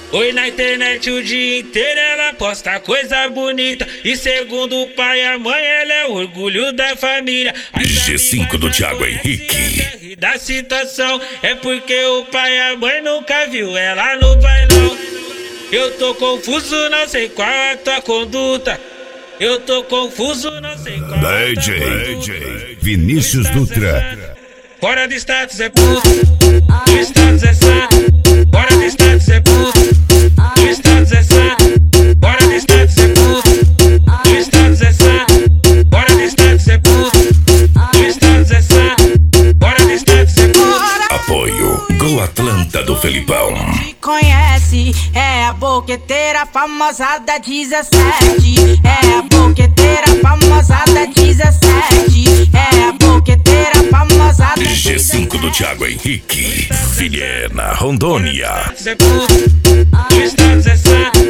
Oi, na internet o dia inteiro ela posta coisa bonita. E segundo o pai e a mãe, ela é o orgulho da família. G5 do Thiago Henrique. Da situação é porque o pai e a mãe nunca viu ela no bailão. Eu tô confuso, não sei qual a tua conduta. Eu tô confuso, não sei qual a tua DJ Vinícius Dutra. Fora do status é puto, do status é santo. Fora do status é puto, do status é santo. Fora do status é puto, do status é santo. Fora do status é puto, do status é santo. Fora do status é puto. Apoio Go Atlanta do Felipão. Conhece, é a boqueteira famosa da 17. É a boqueteira famosa da 17. É a boqueteira famosa da 17. G5 do Thiago Henrique. Vilhena, Rondônia. Do status é santo.